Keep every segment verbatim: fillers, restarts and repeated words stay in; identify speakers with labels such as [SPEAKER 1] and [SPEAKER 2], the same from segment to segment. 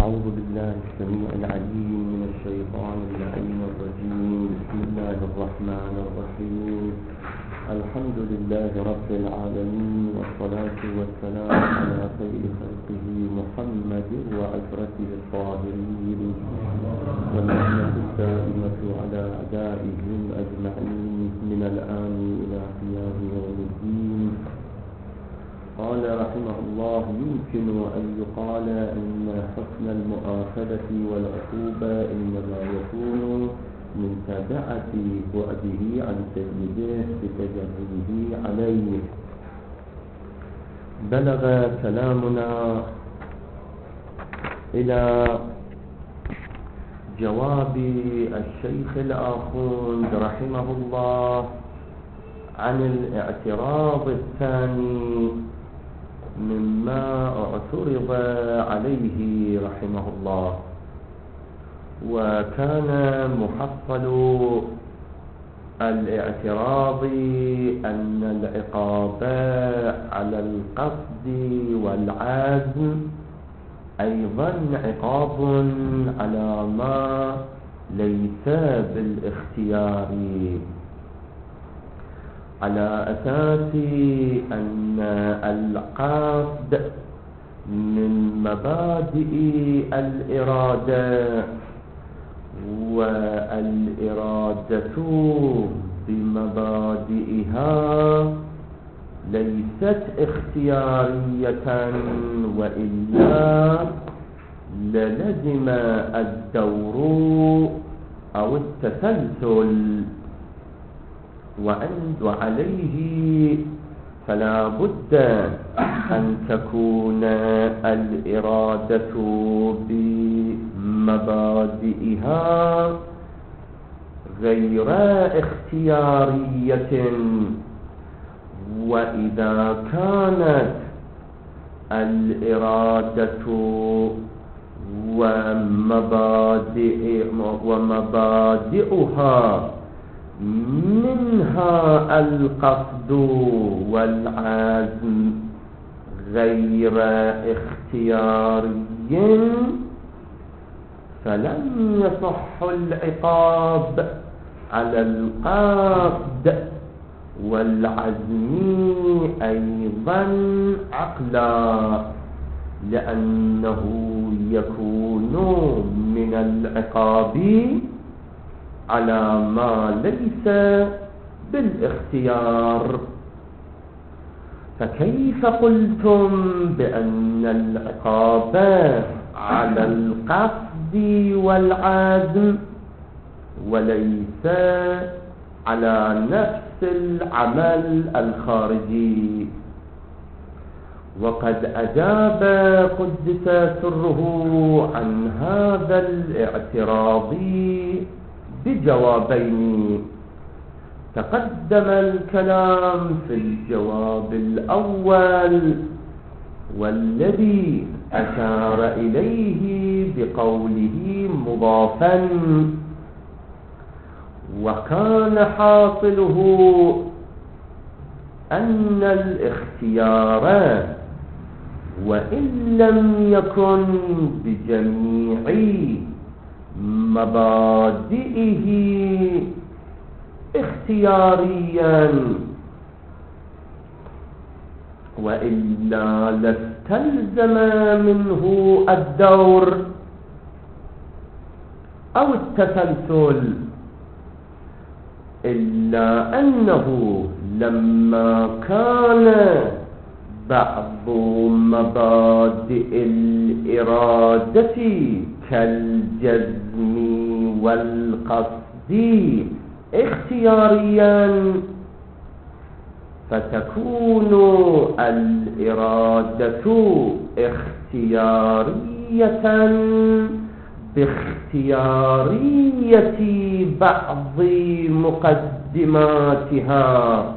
[SPEAKER 1] أعوذ بالله السميع العليم من الشيطان اللعين الرجيم. بسم الله الرحمن الرحيم. الحمد لله رب العالمين، والصلاة والسلام على خير خلقه محمد وعترته الطاهرين، والنعمة الدائمة على أعدائهم أجمعين من الآن إلى قيام يوم الدين. قال رحمه الله: يمكن أن يقال أن حسن المؤاخذة والعقوبة إنما يكون من تبعة بعده عن سيده بتجربه عليه. بلغ كلامنا إلى جواب الشيخ الآخوند رحمه الله عن الاعتراض الثاني مما اعترض عليه رحمه الله، وكان محصل الاعتراض أن العقاب على القصد والعزم أيضا عقاب على ما ليس بالاختيار، على أساس أن القصد من مبادئ الإرادة، والإرادة بمبادئها ليست اختيارية، وإلا للزم الدور أو التسلسل، وعليه فلا بد أن تكون الإرادة بمبادئها غير اختيارية. وإذا كانت الإرادة ومبادئ ومبادئها منها القصد والعزم غير اختياري، فلم يصح العقاب على القصد والعزم أيضا عقلا، لأنه يكون من العقاب على ما ليس بالاختيار. فكيف قلتم بأن العقاب على القصد والعزم وليس على نفس العمل الخارجي؟ وقد أجاب قدس سره عن هذا الاعتراض بجوابين. تقدم الكلام في الجواب الأول، والذي أشار إليه بقوله مضافا، وكان حاصله أن الاختيار وإن لم يكن بجميع مبادئه اختياريا، وإلا لاستلزم منه الدور أو التسلسل، إلا أنه لما كان بعض مبادئ الإرادة كالجزم والقصد اختياريا، فتكون الإرادة اختيارية باختيارية بعض مقدماتها،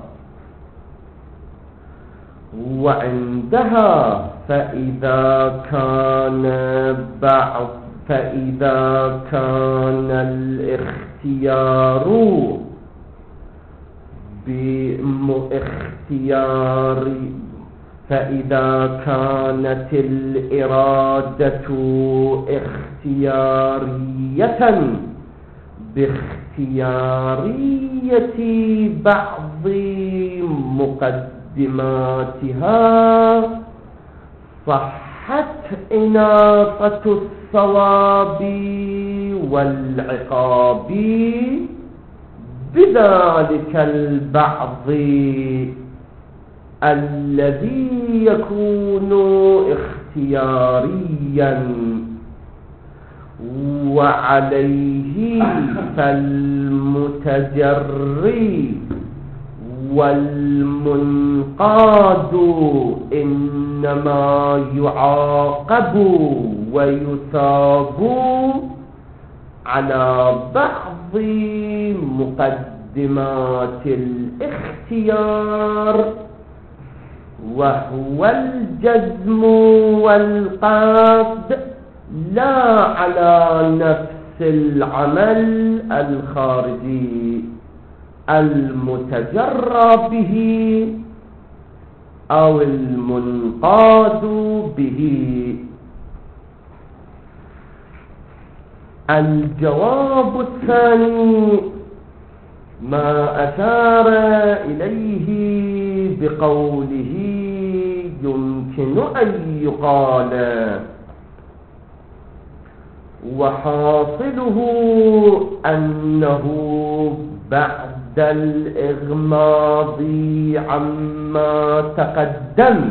[SPEAKER 1] وعندها فإذا كان بعض فإذا كان الاختيار باختيار فإذا كانت الإرادة اختيارية باختيارية بعض مقدماتها صحت إناقة الصواب والعقاب بذلك البعض الذي يكون اختياريا، وعليه فالمتجري والمنقاد إنما يعاقب ويثاب على بعض مقدمات الاختيار، وهو الجزم والقصد، لا على نفس العمل الخارجي المتجرى به أو المنقاد به. الجواب الثاني ما أشار إليه بقوله يمكن أن يقال، وحاصله أنه بعد الإغماض عما تقدم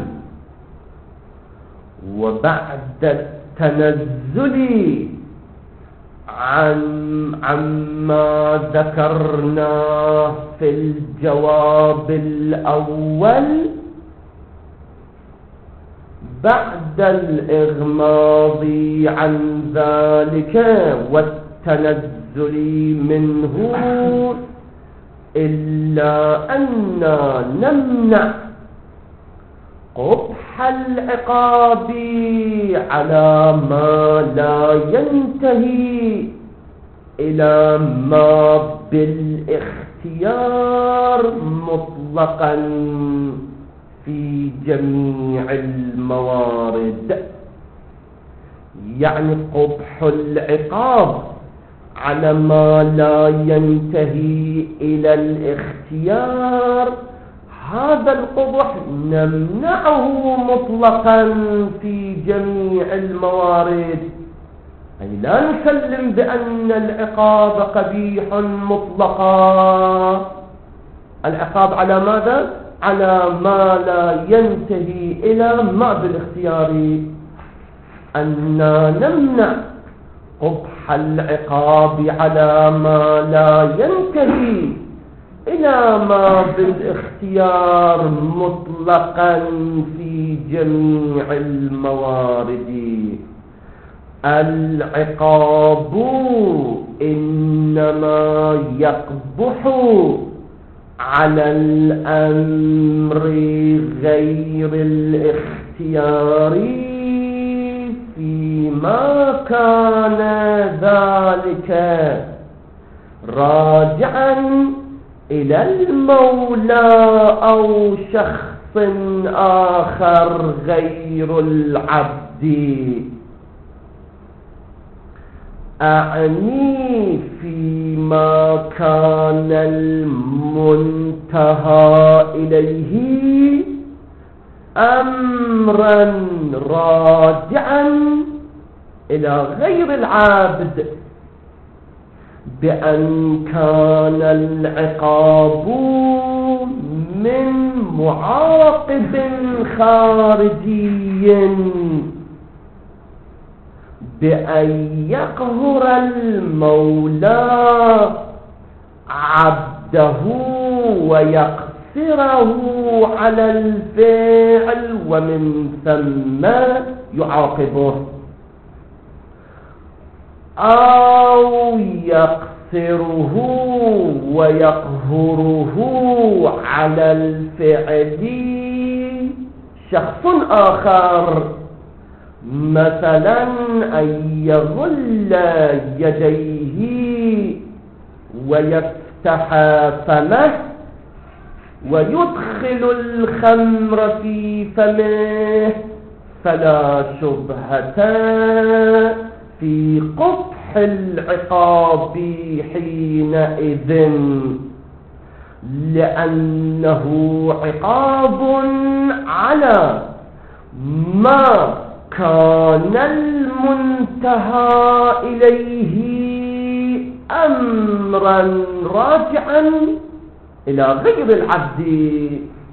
[SPEAKER 1] وبعد التنزل عن عما ذكرناه في الجواب الأول، بعد الإغماض عن ذلك والتنزل منه، إلا أن نمنع قبح العقاب على ما لا ينتهي إلى ما بالاختيار مطلقا في جميع الموارد. يعني قبح العقاب على ما لا ينتهي إلى الاختيار، هذا القبح نمنعه مطلقا في جميع الموارد، أي لا نسلم بأن العقاب قبيح مطلقا. العقاب على ماذا؟ على ما لا ينتهي إلى ما بالاختيار، أننا نمنع قبح العقاب على ما لا ينتهي إلى ما بالاختيار مطلقا في جميع الموارد. العقاب إنما يقبح على الأمر غير الاختياري فيما كان ذلك راجعا إلى المولى أو شخص آخر غير العبد. أعني فيما كان المنتهى إليه أمرا راجعا إلى غير العبد، بأن كان العقاب من معاقب خارجي، بأن يقهر المولى عبده ويقصره على الفعل ومن ثم يعاقبه، أو يقصره ويقهره على الفعل شخص آخر، مثلا أن يغل يديه ويفتح فمه ويدخل الخمر في فمه فلا شبهة في قبح العقاب حينئذ، لأنه عقاب على ما كان المنتهى إليه أمرا راجعا إلى غير العبد.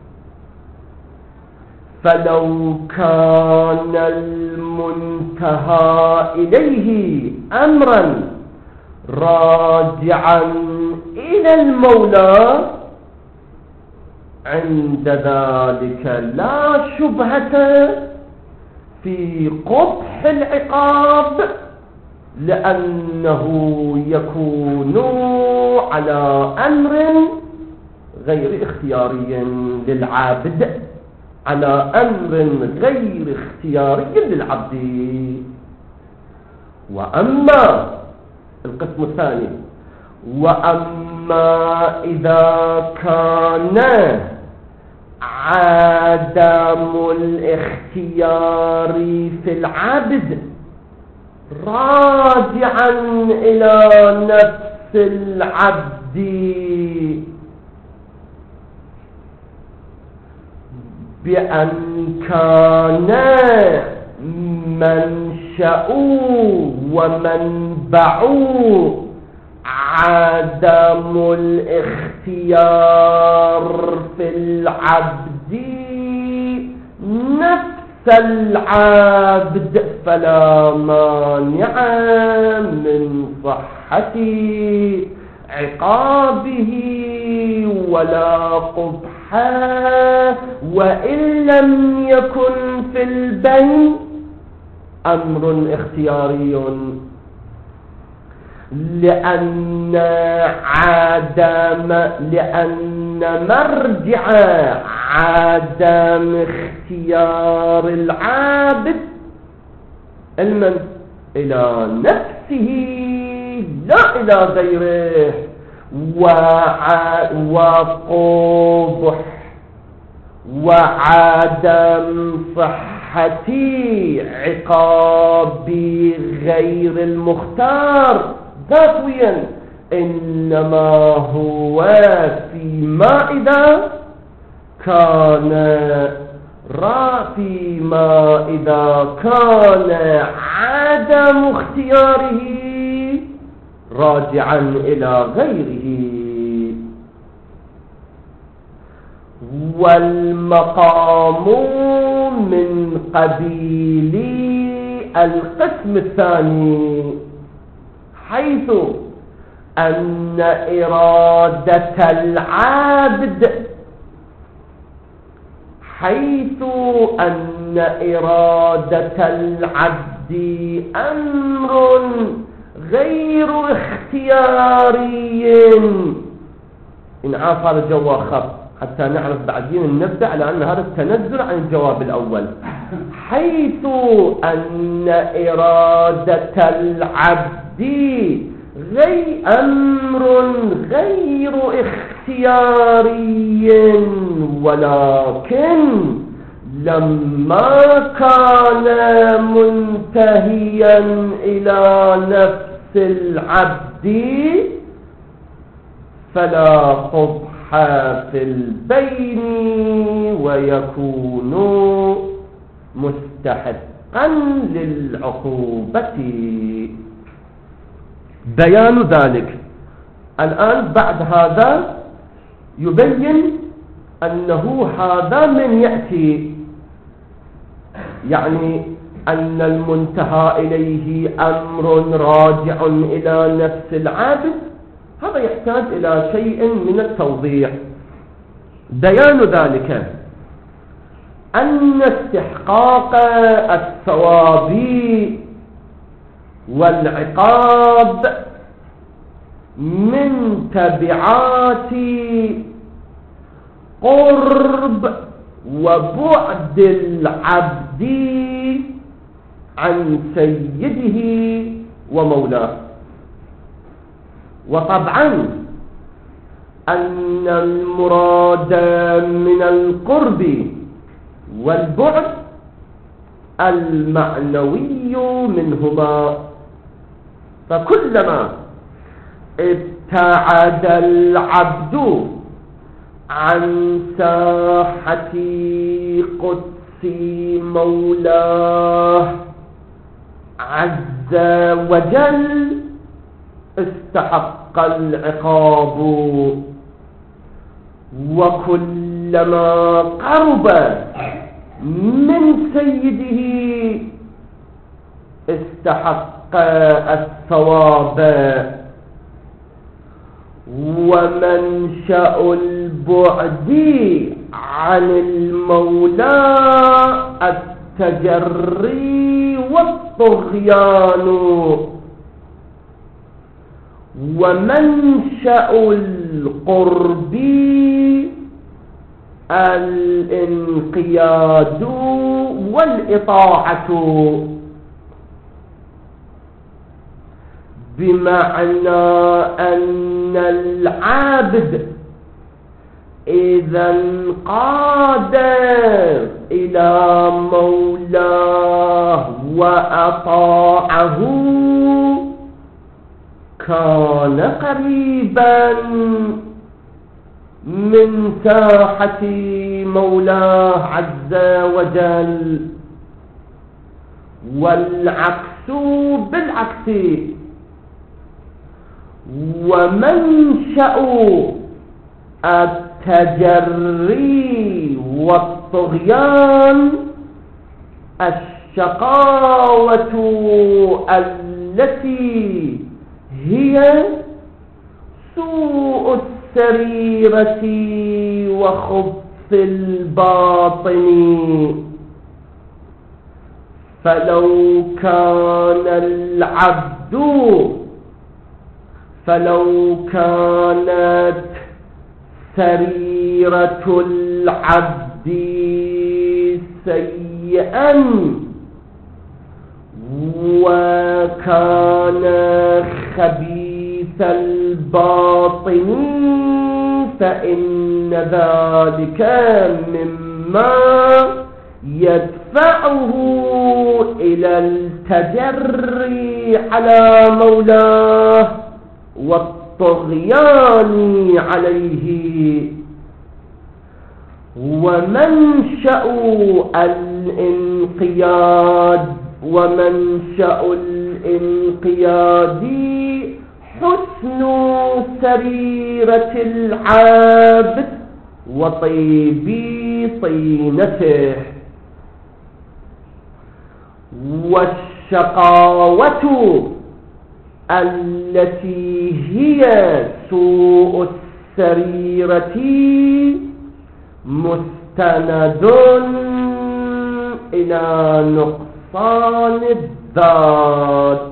[SPEAKER 1] فلو كان المنتهى إليه أمرا راجعا إلى المولى عند ذلك لا شبهة في قبح العقاب، لأنه يكون على أمر غير اختياري للعابد، على أمر غير اختياري للعبد. وأما القسم الثاني، وأما إذا كان عدم الاختيار في العبد راجعا إلى نفس العبد بأن كان منشأ ومنبع عدم الاختيار في العبد نفس العبد، فلا مانع من صحة عقابه ولا قبحه، وإن لم يكن في البين أمر اختياري، لأن عدم لأن مرجع عدم اختيار العابد المن إلى نفسه لا إلى غيره، وقبح وعدم صحة عقاب غير المختار ذاتيا، إنما هو فيما إذا كان را فيما إذا كان عدم اختياره راجعا إلى غيره. والمقام من قبيل القسم الثاني، حيث أن إرادة العابد حيث أن إرادة العبد أمر غير اختياري. إنعاف هذا الجواب خط حتى نعرف بعدين نبدأ، على أن هذا التنزل عن الجواب الأول. حيث أن إرادة العبد غير أمر غير اختياري، ولكن لما كان منتهيا إلى نفس العبد فلا قبح في البين، ويكون مستحقا للعقوبة. بيان ذلك الآن بعد هذا يبين أنه هذا من يأتي، يعني أن المنتهى إليه أمر راجع إلى نفس العابد، هذا يحتاج إلى شيء من التوضيح. بيان ذلك أن استحقاق الثواب والعقاب من تبعات قرب وبعد العبد عن سيده ومولاه. وطبعا أن المراد من القرب والبعد المعنوي منهما، فكلما ابتعد العبد عن ساحة قدس مولاه عز وجل استحق العقاب، وكلما قرب من سيده استحق الثواب. ومنشأ البعد عن المولى التجري والطغيان، ومنشأ القرب الانقياد والإطاعة، بمعنى أن العابد إذا انقاد إلى مولاه وأطاعه كان قريبا من ساحة مولاه عز وجل، والعكس بالعكس. ومنشأ التجري والطغيان الشقاوة التي هي سوء السريرة وخبث الباطن. فلو كان العبد فلو كانت سريرة العبد سيئا وكان خبيث الباطن فإن ذلك مما يدفعه إلى التجري على مولاه والطغيان عليه. ومنشأ الانقياد ومنشأ الانقياد حسن سريرة العابد وطيب طينته. والشقاوة التي هي سوء السريرة مستند إلى نقصان الذات،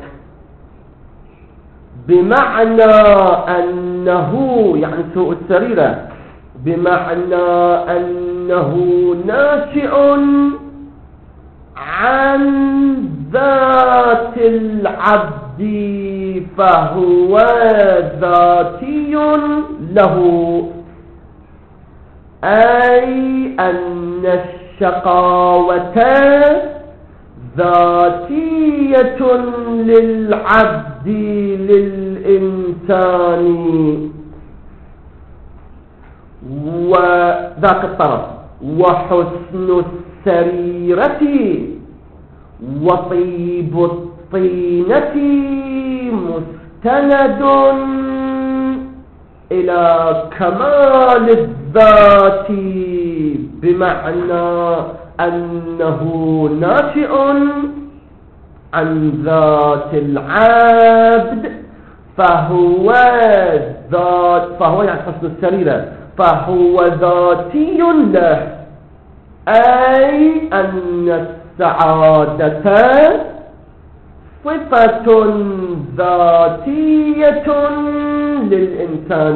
[SPEAKER 1] بمعنى أنه يعني سوء السريرة بمعنى أنه ناشئ عن ذات العبد فهو ذاتي له، أي أن الشقاوة ذاتية للعبد للإنسان. وذاك الطرف وحسن السريرة وطيب الطينة مستند إلى كمال الذات، بمعنى أنه ناشئ عن ذات العبد فهو ذات فهو يعني حسن السريرة فهو ذاتي له، أي أن السعادة صفة ذاتية للإنسان.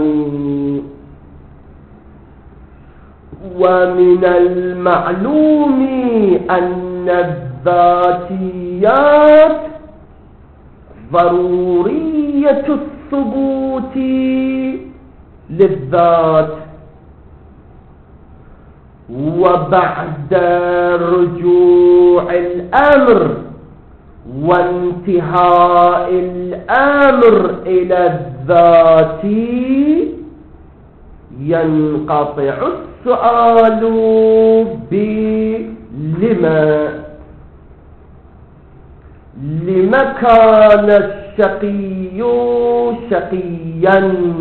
[SPEAKER 1] ومن المعلوم أن الذاتيات ضرورية الثبوت للذات. وبعد رجوع الأمر وانتهاء الأمر إلى الذات ينقطع السؤال بلما. لما كان الشقي شقيا؟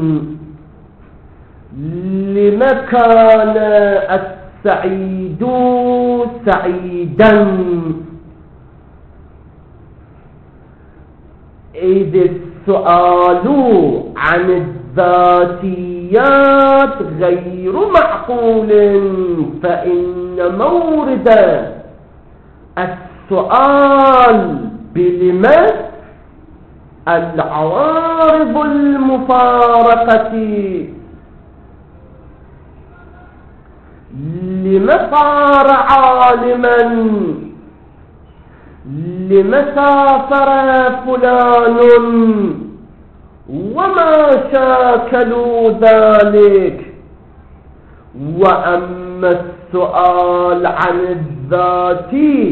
[SPEAKER 1] لما كان السعيد سعيدا؟ إذ السؤال عن الذاتيات غير معقول، فإن مورد السؤال بلما العوارض المفارقة. لما صار عالما؟ لما سافر فلان وما شاكلوا ذلك؟ وأما السؤال عن الذات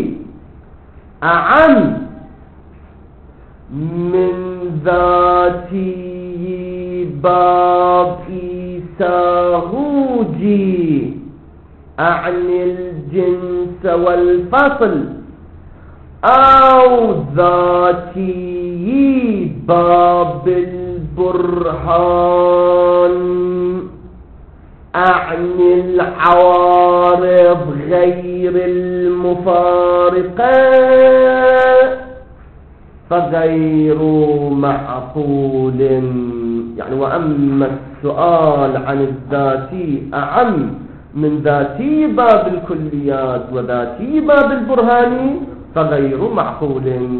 [SPEAKER 1] أعم من ذاتي باب إيساهوجي، أعني الجنس والفصل، أو ذاتي باب البرهان، أعني العوارض غير المفارقة، فغير معقول. يعني وأما السؤال عن الذاتي أعم من ذاتي باب الكليات وذاتي باب البرهان فغير معقول.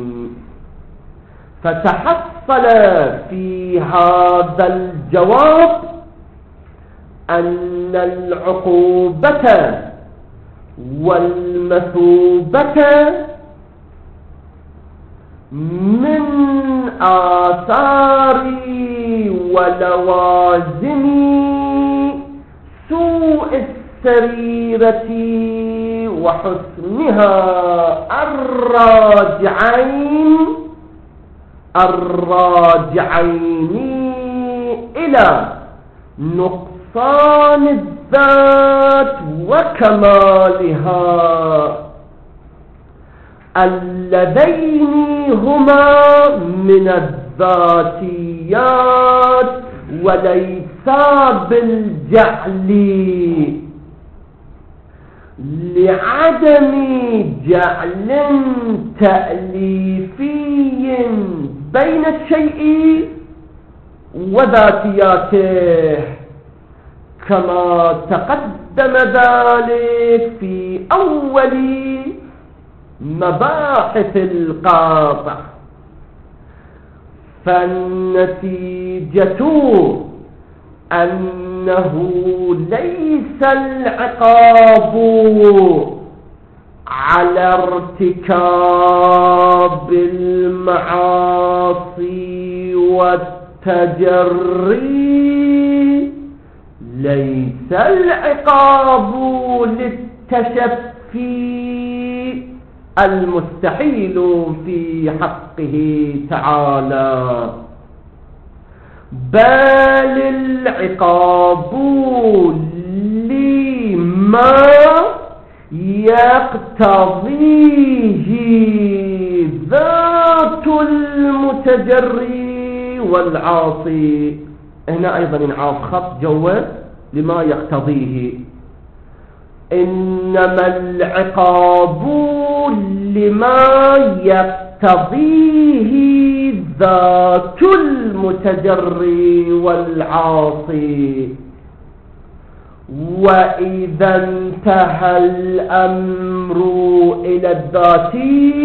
[SPEAKER 1] فتحصل في هذا الجواب أن العقوبة والمثوبة من آثار ولوازم سوء السريرة وحسنها الراجعين الراجعين إلى نقصان الذات وكمالها، اللذين هما من الذاتيات وليس بالجعل، لعدم جعل تأليفي بين الشيء وذاتياته، كما تقدم ذلك في أول مباحث القاطع. فالنتيجة أنه ليس العقاب على ارتكاب المعاصي والتجري، ليس العقاب للتشفي المستحيل في حقه تعالى، بل العقاب لما يقتضيه ذات المتجري والعاصي. هنا أيضا انعاف خط جوه لما يقتضيه. إنما العقاب لما يقتضيه ذات المتجري والعاصي. وإذا انتهى الأمر إلى الذات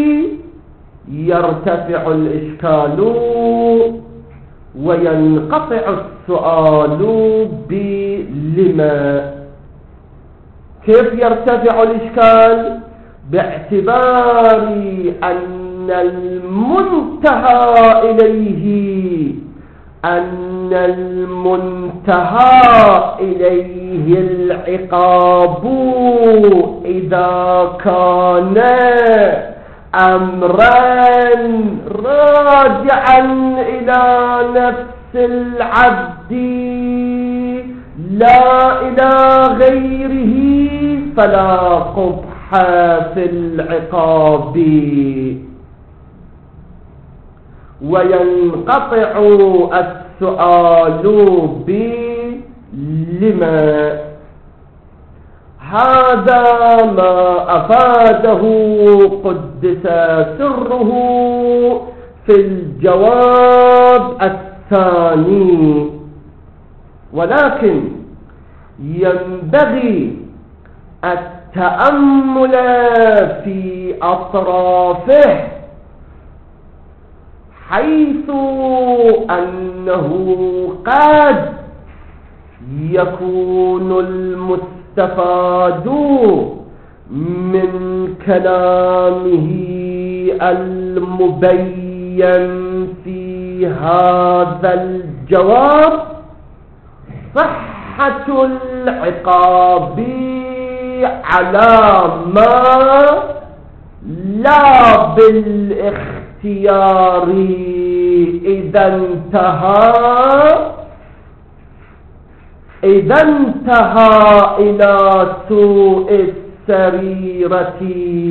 [SPEAKER 1] يرتفع الإشكال وينقطع السؤال بلما. كيف يرتفع الإشكال؟ باعتبار أن المنتهى إليه أن المنتهى إليه العقاب إذا كان أمرا راجعا إلى نفس العبد لا إلى غيره فلا قبح في العقاب، وينقطع السؤال بلما. هذا ما أفاده قدس سره في الجواب الثاني، ولكن ينبغي التأمل في أطرافه، حيث أنه قد يكون المستفاد من كلامه المبين في هذا الجواب صحة العقاب على ما لا بالاختيار إذا انتهى إذا انتهى إلى سوء السريرة.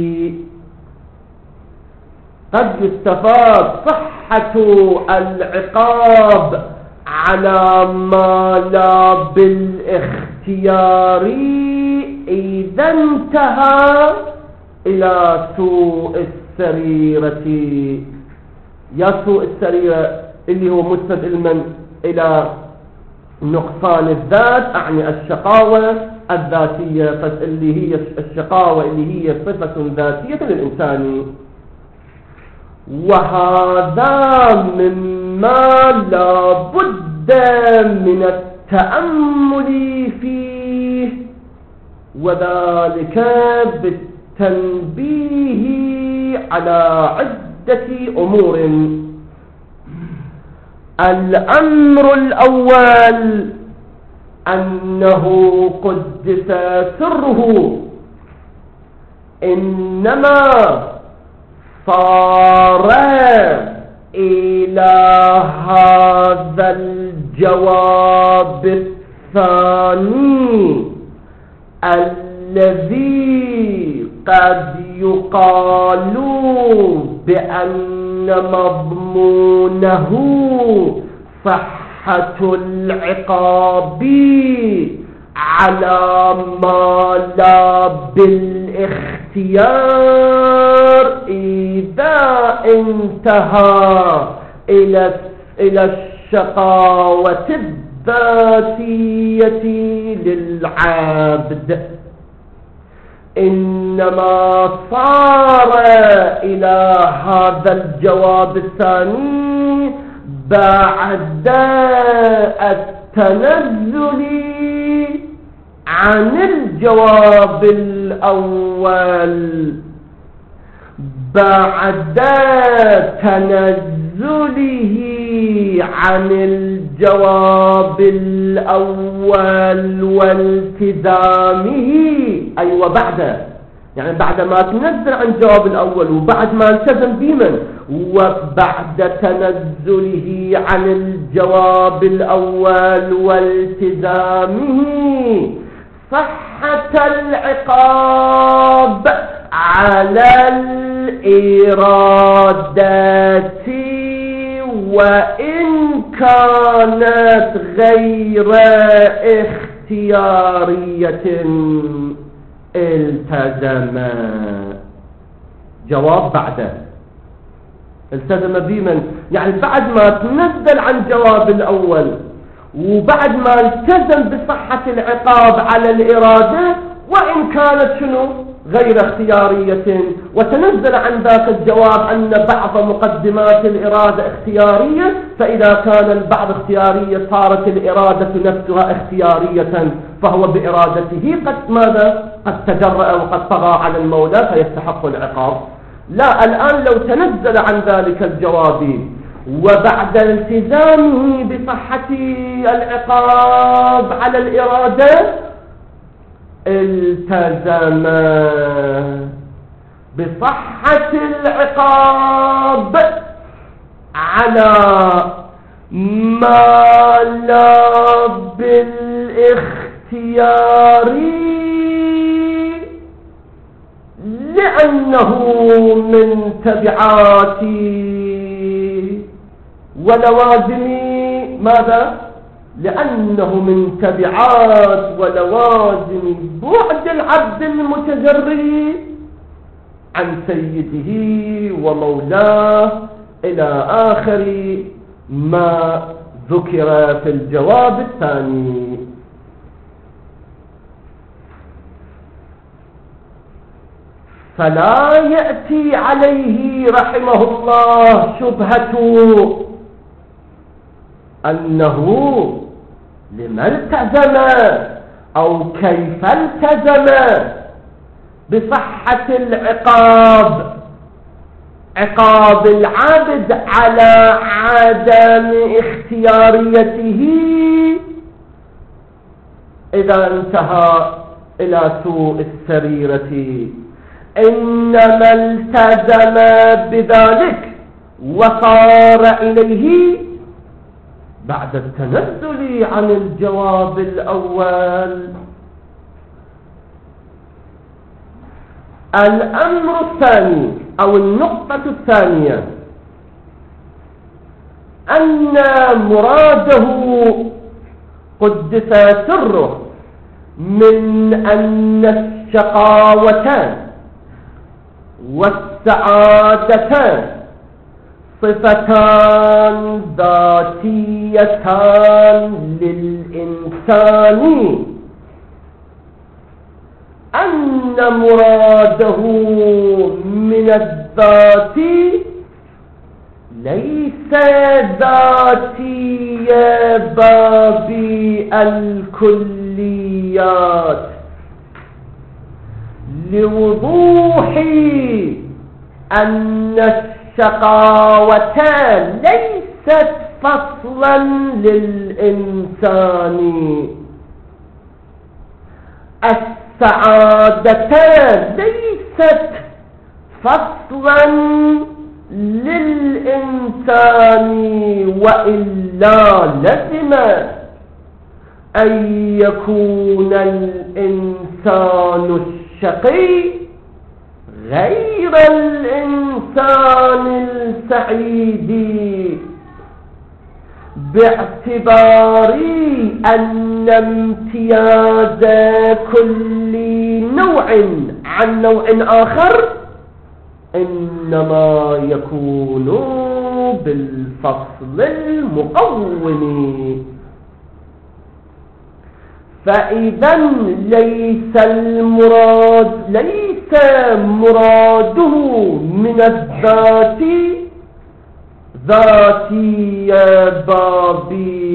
[SPEAKER 1] قد يستفاد صحة العقاب على ما لا بالاختيار إذا انتهى إلى سوء السريرة. يا سوء السريرة اللي هو مسند علما إلى نقصان الذات، أعني الشقاوة الذاتية، اللي هي الشقاوة اللي هي صفة ذاتية للإنسان. وهذا مما لا بد من التأمل فيه، وذلك بالتنبيه على عدة أمور. الأمر الأول أنه قدس سره إنما صار إلى هذا الجواب الثاني الذي قد يقال بأن مضمونه صحة العقاب على ما لا بالاختيار إذا انتهى إلى إلى الشقاوة الذاتية للعبد، إنما صار إلى هذا الجواب الثاني بعد التنزل عن الجواب الأول، بعد تنزله عن الجواب الأول والتزامه. أيوة بعد، يعني بعد ما تنزل عن الجواب الأول وبعد ما التزم بمن، وبعد تنزله عن الجواب الأول والتزامه صحة العقاب على الإرادة وإن كانت غير اختيارية التزم. جواب بعده التزم بمن، يعني بعد ما تنزل عن جواب الأول وبعد ما التزم بصحة العقاب على الإرادة وإن كانت شنو غير اختيارية، وتنزل عن ذاك الجواب أن بعض مقدمات الإرادة اختيارية، فإذا كان البعض اختيارية صارت الإرادة نفسها اختيارية، فهو بإرادته قد ماذا قد تجرأ وقد طغى على المولى فيستحق العقاب. لا، الآن لو تنزل عن ذلك الجواب وبعد التزامه بصحة العقاب على الإرادة التزم بصحة العقاب على ما لا بالاختيار، لأنه من تبعات ولوازم ماذا؟ لأنه من تبعات ولوازم بعد العبد المتجري عن سيده ومولاه إلى آخر ما ذكر في الجواب الثاني. فلا يأتي عليه رحمه الله شبهة أنه لما التزم أو كيف التزم بصحة العقاب، عقاب العبد على عدم اختياريته إذا انتهى إلى سوء السريرة، إنما التزم بذلك وصار إليه بعد التنزل عن الجواب الأول. الأمر الثاني أو النقطة الثانية أن مراده قدس سره من أن الشقاوتان والسعادتان صفتان ذاتيتان للإنسان، أن مراده من الذات ليس ذاتي باب الكليات، لوضوح أن الشقاوتان ليست فصلا للإنسان، السعادتان ليست فصلا للإنسان، وإلا لزم أن يكون الإنسان الشقي غير الإنسان السعيد، باعتبار أن امتياز كل نوع عن نوع آخر إنما يكون بالفصل المقوم. فإذا ليس المراد ليس مراده من الذات ذاتي باب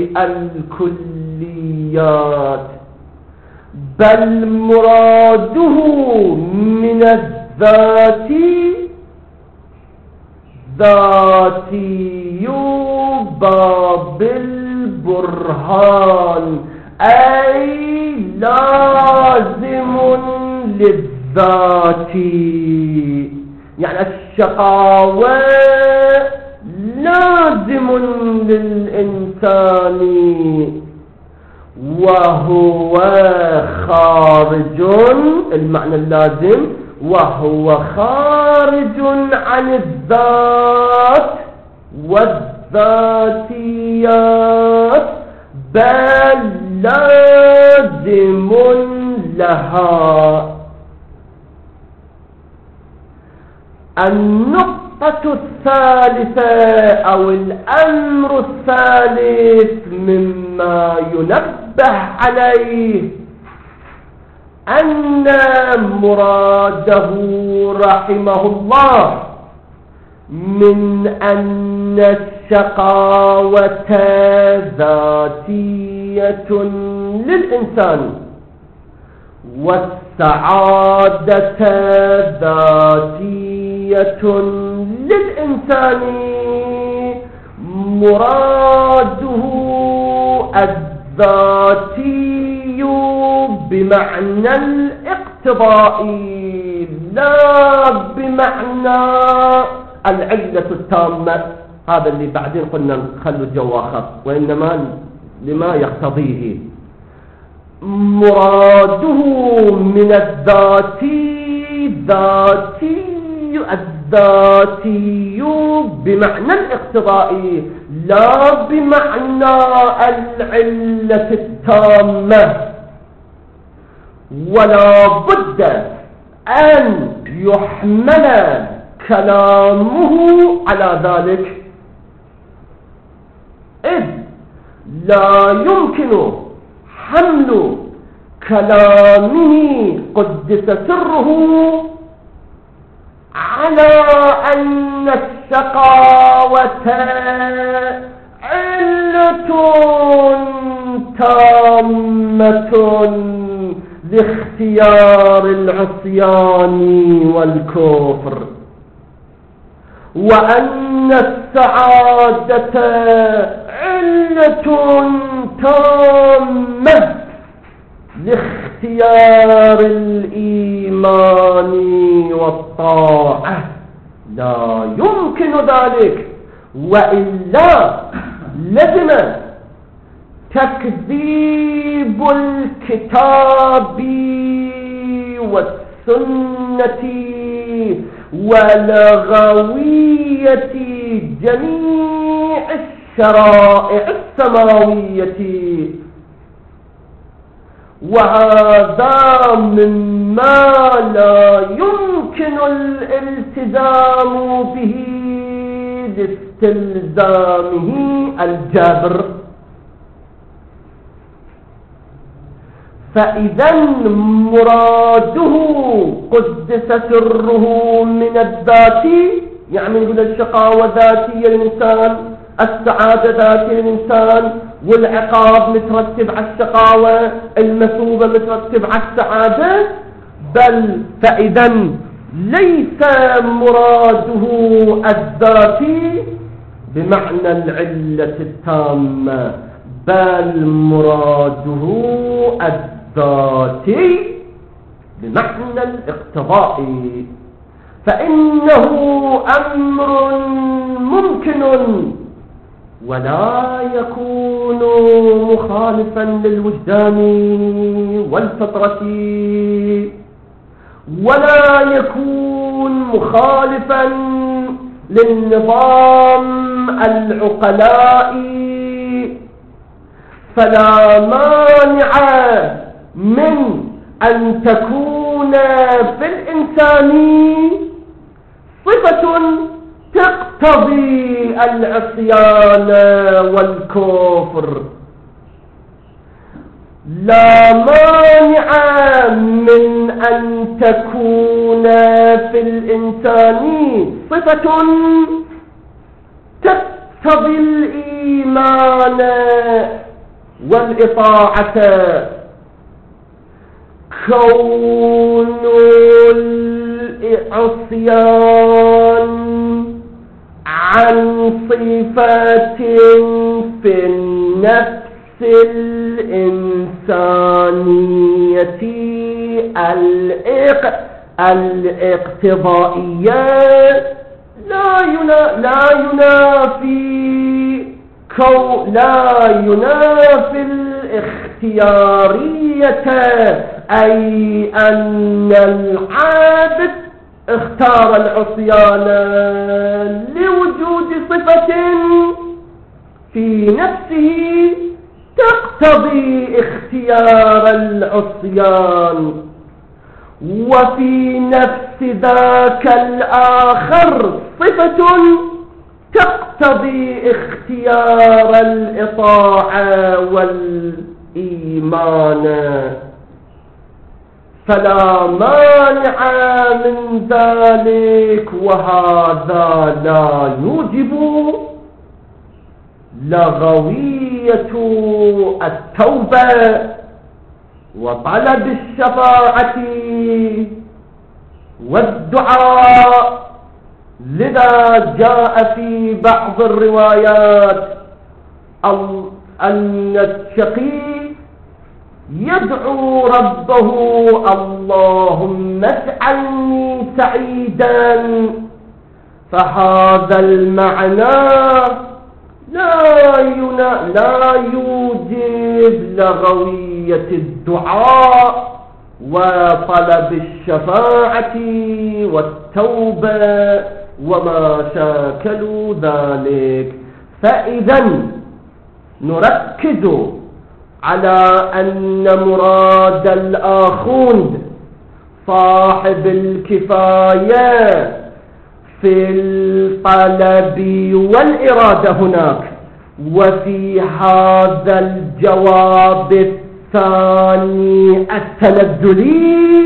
[SPEAKER 1] الكليات، بل مراده من الذات ذاتي باب البرهان، أي لازم للذات. يعني الشقاوة لازم للإنسان وهو خارج، المعنى اللازم وهو خارج عن الذات والذاتيات، بل لازم لها. النقطة الثالثة أو الأمر الثالث مما ينبه عليه أن مراده رحمه الله من أن الشقاوة ذاتية للإنسان والسعادة ذاتية للإنسان، مراده الذاتي بمعنى الاقتضائي لا بمعنى العلة التامة. هذا اللي بعدين قلنا نخلوا الجو آخر، وإنما لما يقتضيه. مراده من الذاتي ذاتي الذاتي بمعنى الاقتضائي لا بمعنى العلة التامة. ولا بد أن يحمل كلامه على ذلك، إذ لا يمكن حمل كلامه قدس سره على أن الشقاوة علة تامة لاختيار العصيان والكفر، وأن السعادة علة تامة لاختيار الإيمان والطاعة. لا يمكن ذلك، وإلا لزم تكذيب الكتاب والسنة ولغوية جميع الشرائع السماوية، وهذا مما لا يمكن الالتزام به لاستلزامه الجبر. فإذا مراده قدس سره من الذات، يعني نقول الشقاوة ذاتية للإنسان، السعادة ذاتية للإنسان، والعقاب مترتب على الشقاوة، المثوبة مترتب على السعادة. بل فإذا ليس مراده الذاتي بمعنى العلة التامة، بل مراده الذاتي بمعنى الاقتضائي. فإنه أمر ممكن ولا يكون مخالفا للوجدان والفطرة، ولا يكون مخالفا للنظام العقلائي. فلا مانع من أن تكون في الإنسان صفة تقتضي العصيان والكفر، لا مانع من أن تكون في الإنسان صفة تقتضي الإيمان والإطاعة. كون العصيان عن صفة في النفس الإنسانية الاقتضائية لا لا ينافي كو لا ينافي الاختيارية، أي أن العابد اختار العصيان لوجود صفة في نفسه تقتضي اختيار العصيان، وفي نفس ذاك الآخر صفة تقتضي اختيار الإطاعة والإيمان. فلا مانع من ذلك، وهذا لا يوجب لغوية التوبة وطلب الشفاعة والدعاء لذا جاء في بعض الروايات أن الشقي يدعو ربه اللهم اجعلني سعيدا، فهذا المعنى لا لا يوجب لغوية الدعاء وطلب الشفاعة والتوبة وما شاكلوا ذلك. فإذا نركز على أن مراد الآخوند صاحب الكفاية في الطلب والإرادة هناك، وفي هذا الجواب الثاني التنزلي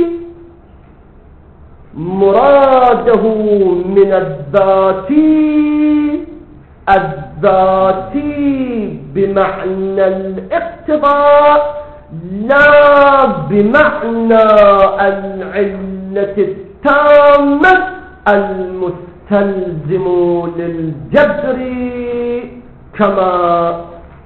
[SPEAKER 1] مراده من الذاتي الذاتي بمعنى الاقتضاء لا بمعنى العلة التامة المستلزم للجبر كما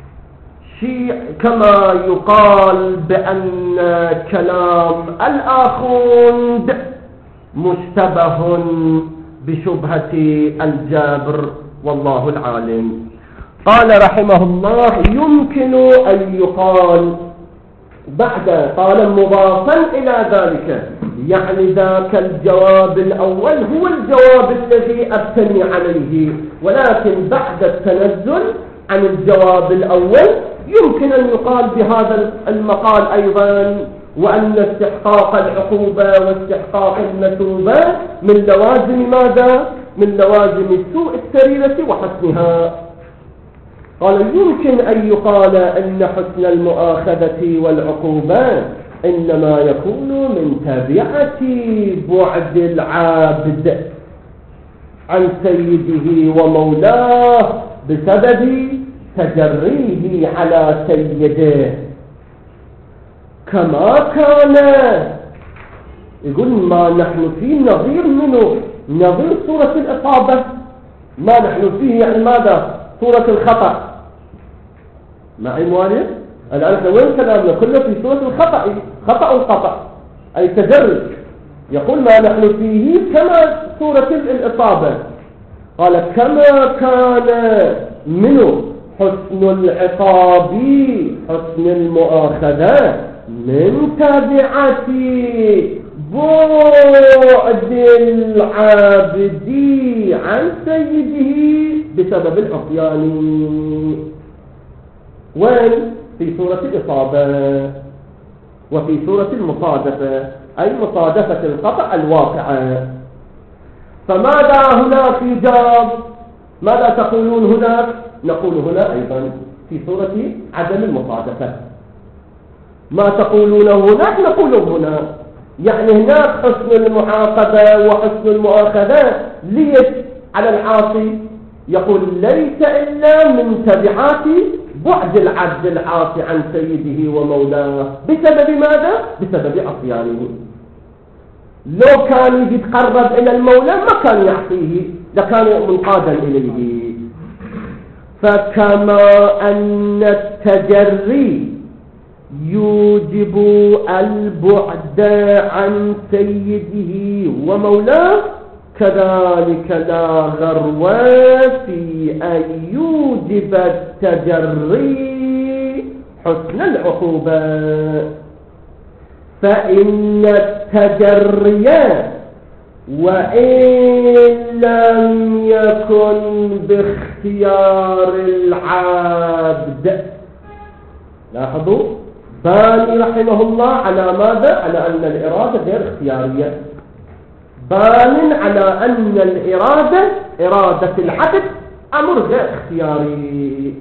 [SPEAKER 1] كما يقال بأن كلام الآخوند مشتبه بشبهة الجبر والله العالم. قال رحمه الله يمكن أن يقال بعد قال مضافا إلى ذلك، يعني ذاك الجواب الأول هو الجواب الذي أبتني عليه، ولكن بعد التنزل عن الجواب الأول يمكن أن يقال بهذا المقال أيضا، وأن استحقاق العقوبة واستحقاق المثوبة من لوازم ماذا؟ من لوازم سوء السريرة وحسنها. قال يمكن أن يقال أن حسن المؤاخذة والعقوبة إنما يكون من تبعة بعد العابد عن سيده ومولاه بسبب تجريه على سيده، كما كان يقول ما نحن فيه نظير منه، نظير صورة الإصابة، ما نحن فيه يعني ماذا؟ صورة الخطأ. معي موالد؟ الآن احنا وين كلامنا؟ كله في صورة الخطأ، خطأ الخطأ أي تجرد. يقول ما نحن فيه كما صورة الإصابة. قال كما كان منه حسن العقاب حسن المؤاخذة من تبعة بعد العابد عن سيده بسبب العصيان. وين؟ في سورة الإصابة وفي سورة المصادفة، أي مصادفة الخطأ الواقعة. فماذا هناك يجاب؟ ماذا تقولون هناك؟ نقول هنا أيضا في سورة عدم المصادفة. ما تقولونه هناك نقوله هنا، يعني هناك حسن المعاقبة وحسن المؤاخذة ليس على العاصي، يقول ليس إلا من تبعات بعد العبد العاصي عن سيده ومولاه بسبب ماذا؟ بسبب عصيانه. لو كان يتقرب إلى المولى ما كان يعصيه، لكان منقادا إليه. فكما أن التجري يوجب البعد عن سيده ومولاه، كذلك لا غرو في أن يوجب التجري حسن العقوبة. فإن التجري وإن لم يكن باختيار العبد، لاحظوا باني رحمه الله على ماذا؟ على أن الإرادة غير اختيارية، بان على أن الإرادة إرادة العبد أمر غير اختياري.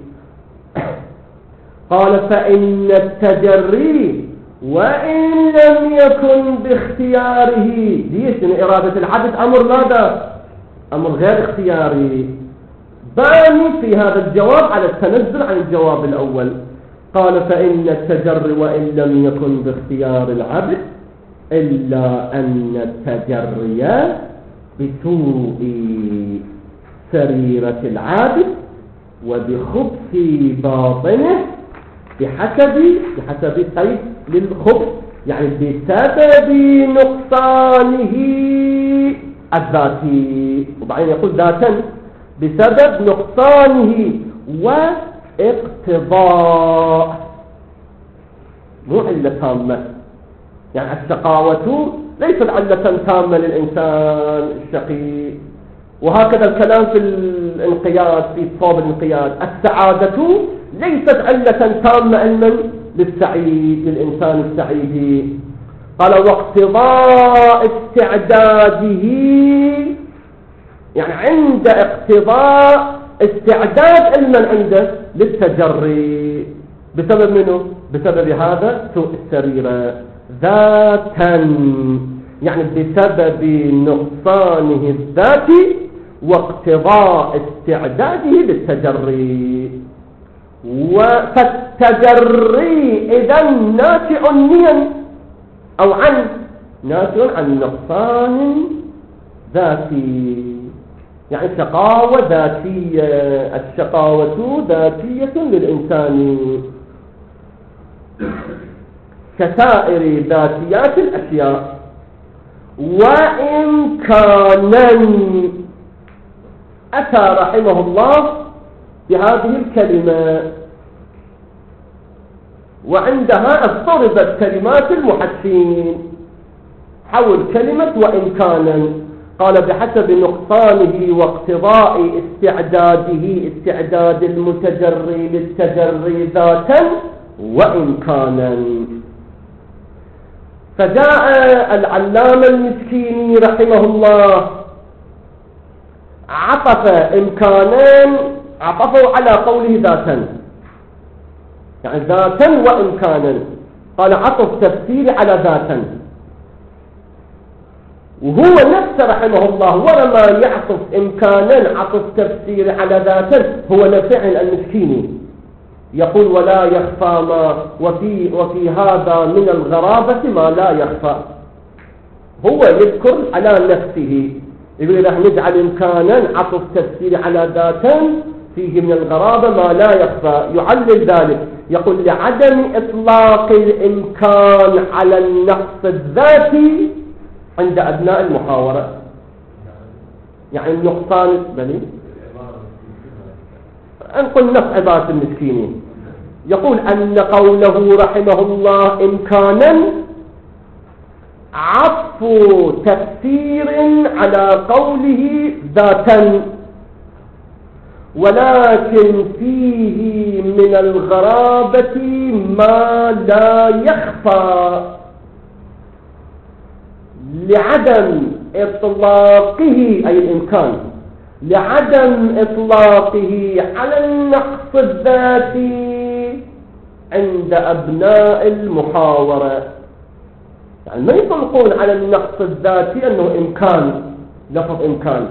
[SPEAKER 1] قال فإن التجري وإن لم يكن باختياره، ليش؟ من إرادة العبد أمر ماذا؟ أمر غير اختياري. باني في هذا الجواب على التنزل عن الجواب الأول. قال فإن التجري وإن لم يكن باختيار العبد إلا أن التجري بسوء سريرة العابد وبخبث باطنه بحسب بحسب القيد للخبث، يعني بسبب نقصانه الذاتي، وبعدين يقول ذاتا بسبب نقصانه واقتضاء، مو علة تامة. يعني الشقاوة ليست علة تامة للإنسان الشقي، وهكذا الكلام في الانقياد في صوب الانقياد. السعادة ليست علة تامة علما للسعيد للإنسان السعيد. قال واقتضاء استعداده، يعني عند اقتضاء استعداد علما عنده للتجري بسبب منه؟ بسبب هذا سوء السريرة ذاتا، يعني بسبب نقصانه الذاتي واقتضاء استعداده للتجري. فالتجري إذا ناشئ من أو عن ناشئ عن نقصان ذاتي، يعني شقاوة ذاتية. الشقاوة ذاتية للإنسان كسائر ذاتيات الأشياء. وإن كان أتى رحمه الله بهذه الكلمة، وعندها اضطربت كلمات المحدثين حول كلمة وإن كان. قال بحسب نقصانه واقتضاء استعداده، استعداد المتجري للتجري ذاتا وإن كان. فجاء العلامة المسكيني رحمه الله عطف إمكانا، عطفوا على قوله ذاتا، يعني ذاتا وإمكانا. قال عطف تفسير على ذاتا، وهو نفسه رحمه الله ولما يعطف إمكانا عطف تفسير على ذاتا هو نفعل المسكيني يقول ولا يخفى ما وفي, وفي هذا من الغرابة ما لا يخفى. هو يذكر على نفسه يقول راح نجعل إمكانا عطف تفسير على ذاتا فيه من الغرابة ما لا يخفى. يعلل ذلك يقول لعدم إطلاق الإمكان على النقص الذاتي عند أبناء المحاورة، يعني النقصان بني أنقل نفس عبارة المسكينين. يقول أن قوله رحمه الله إمكانا عطف تفسير على قوله ذاتا، ولكن فيه من الغرابة ما لا يخفى لعدم إطلاقه، أي الإمكان لعدم إطلاقه على النقص الذاتي عند أبناء المحاورة. يعني ما يطلقون على النقص الذاتي أنه إمكان، لفظ إمكان.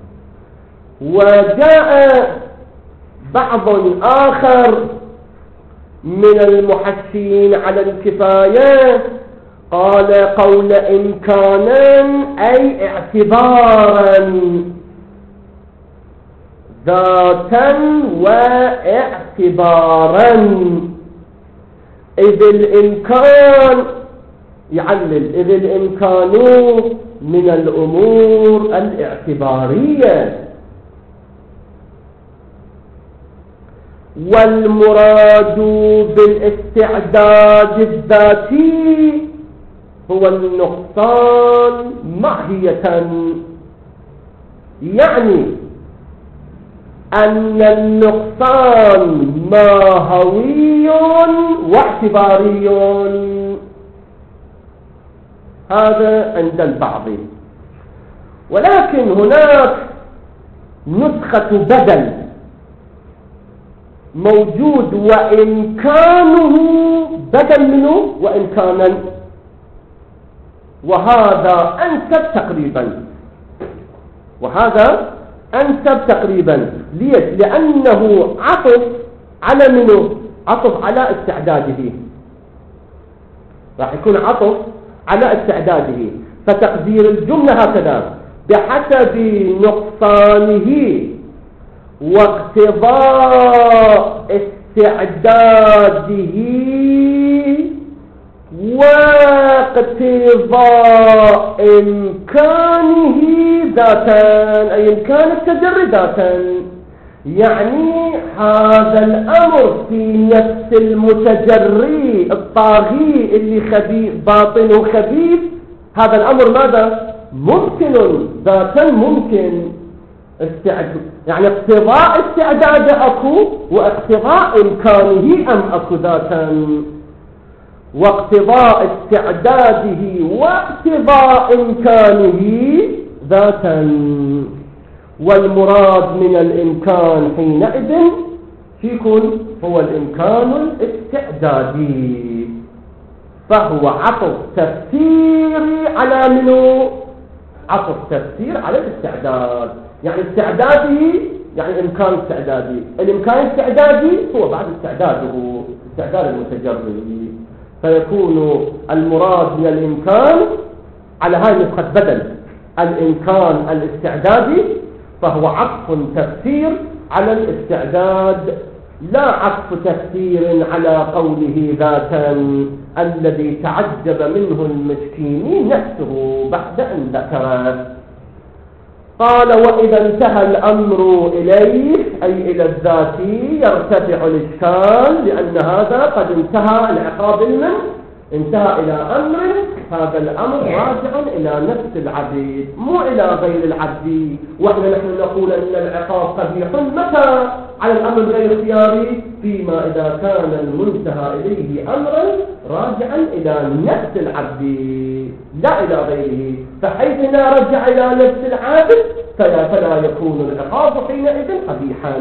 [SPEAKER 1] وجاء بعض آخر من المحسين على الكفاية قال قول إمكانا أي اعتبارا ذاتا واعتبارا، إذ الإمكان يعلل إذ الإمكان من الأمور الاعتبارية، والمراد بالاستعداد الذاتي هو النقصان ماهية، يعني أن النقصان ماهوي واعتباري. هذا عند البعض. ولكن هناك نسخة بدل موجود وإمكانه بدل منه وإمكانا، وهذا أنسب تقريبا، وهذا أنسب تقريبا. ليش؟ لأنه عطف على منه، عطف على استعداده، راح يكون عطف على استعداده. فتقدير الجملة هكذا: بحسب نقصانه واقتضاء استعداده واقتضاء إمكانه ذاتا، أي إمكان التجري ذاتا. يعني هذا الأمر في نفس المتجري الطاغي اللي خبيث باطنه خبيث، هذا الأمر ماذا؟ ممكن ذاتا، ممكن استعد، يعني اقتضاء استعداد أكو واقتضاء إمكانه أم أكو ذاتا، واقتضاء استعداده واقتضاء إمكانه ذاتا. والمراد من الإمكان حينئذ يكون هو الإمكان الاستعدادي، فهو عطف تفسيري على منه، عطف تفسير على الاستعداد. يعني استعداده يعني إمكان استعدادي، الإمكان الاستعدادي هو بعد استعداده، استعداد المتجرد، فيكون المراد من الإمكان على هاي نسخة بدل الإمكان الاستعدادي، فهو عطف تفسير على الاستعداد، لا عطف تفسير على قوله ذاتا الذي تعجب منه المسكين نفسه بعد أن ذكره. قال وإذا انتهى الأمر إليه أي إلى الذات يرتفع الإشكال، لأن هذا قد انتهى العقاب منه، انتهى إلى أمر، هذا الأمر راجع إلى نفس العبيد مو إلى غير العبد. وإحنا نحن نقول أن العقاب قبيح متى؟ على الأمر غير اختياري، فيما إذا كان المنتهى إليه أمرا راجعا إلى نفس العبد لا إلى غيره، فحيث لا رجع إلى نفس العابد فلا يكون العقاب حينئذ قبيحا.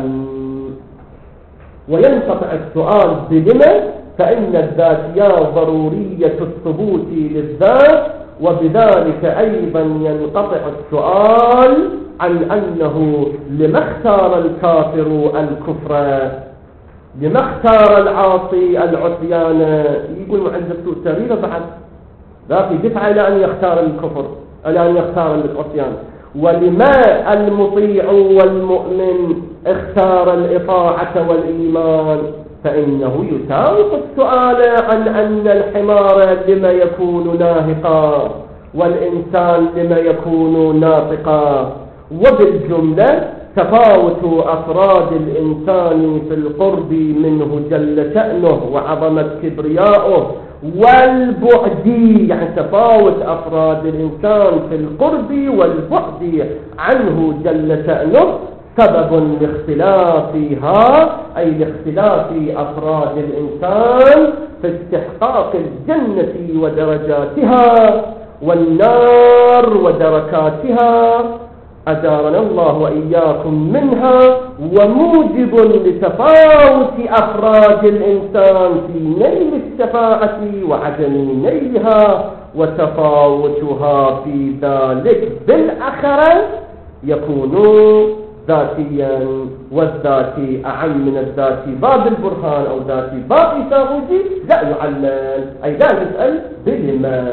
[SPEAKER 1] وينقطع السؤال بلما، فإن الذاتية ضرورية الثبوت للذات، وبذلك أيضا ينقطع السؤال عن أنه لما اختار الكافر الكفر، لما اختار العاصي العصيان. يقول معجب سوء التاريخ بعد لا في دفع إلى أن يختار الكفر، إلى أن يختار العصيان. ولما المطيع والمؤمن اختار الإطاعة والإيمان، فإنه يساوق السؤال عن أن الحمار لما يكون ناهقا والإنسان لما يكون ناطقا. وبالجملة تفاوت أفراد الإنسان في القرب منه جل شأنه وعظمت كبرياؤه والبعد، يعني تفاوت أفراد الإنسان في القرب والبعد عنه جل شأنه سبب لاختلافها، أي لاختلاف أفراد الإنسان في استحقاق الجنة ودرجاتها والنار ودركاتها، أجارنا الله وإياكم منها. وموجب لتفاوت أفراد الإنسان في نيل الشفاعة وعدم نيلها، وتفاوتها في ذلك بالآخرة يكون ذاتيا، والذاتي أعم من الذاتي باب البرهان أو ذاتي باب تاغوتي لا يعلل، أي لا يسأل بلما.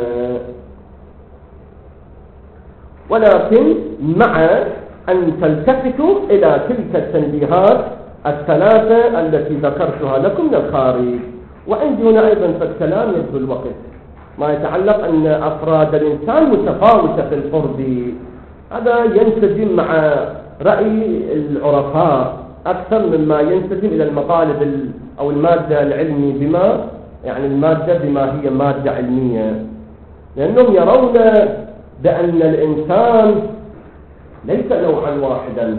[SPEAKER 1] ولكن مع أن تلتفتوا إلى تلك التنبيهات الثلاثة التي ذكرتها لكم من الخارج. وعندي هنا أيضا في الكلام يبدو الوقت ما يتعلق أن أفراد الإنسان متفاوتة في القرب، هذا ينسجم مع رأي العرفاء أكثر مما ينسجم إلى المطالب أو المادة العلمي بما يعني المادة بما هي مادة علمية، لأنهم يرون بأن الإنسان ليس نوعا واحدا.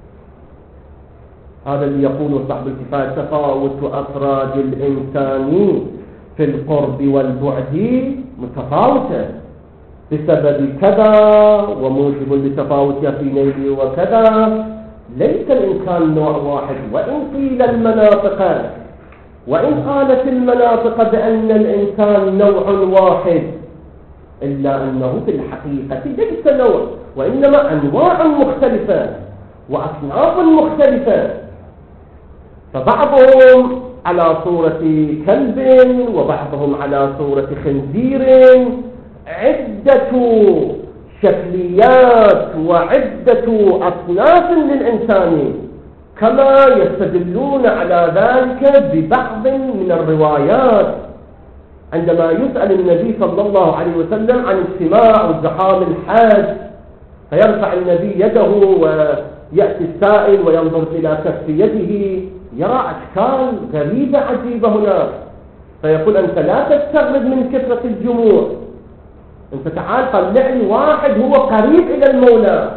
[SPEAKER 1] هذا اللي يقول صاحب الكفاية تفاوت أفراد الإنسان في القرب والبعد متفاوتة بسبب كذا وموجب لتفاوتها في نيل وكذا. ليس الإنسان نوع واحد، وإن قيل المناطق وإن قالت المناطق بأن الإنسان نوع واحد، إلا أنه في الحقيقة ليس نوع، وإنما أنواع مختلفة وأصناف مختلفة، فبعضهم على صورة كلب وبعضهم على صورة خنزير، عدة شكليات وعدة أصناف للإنسان، كما يستدلون على ذلك ببعض من الروايات. عندما يسأل النبي صلى الله عليه وسلم عن اجتماع وزحام الحاج، فيرفع النبي يده ويأتي السائل وينظر إلى كف يده، يرى أشكال غريبة عجيبة هناك، فيقول أنت لا تستغرب من كثرة الجموع، أنت تعال طلع لي واحد هو قريب إلى المولى،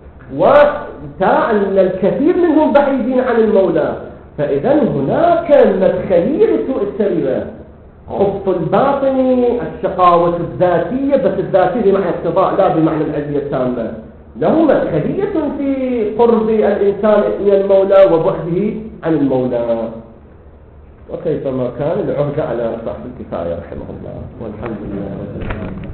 [SPEAKER 1] وأن الكثير منهم بعيدين عن المولى. فإذا هناك مدخلية لسوء السريرة، خبط الباطن، الشقاوة الذاتية، بس الذاتية بمعنى اقتضاء لا بمعنى العلية التامة، له مدخلية في قرب الإنسان من المولى وبعده عن المولى. وكيفما كان العهد على صاحب الكفاية رحمه الله، والحمد لله رب العالمين.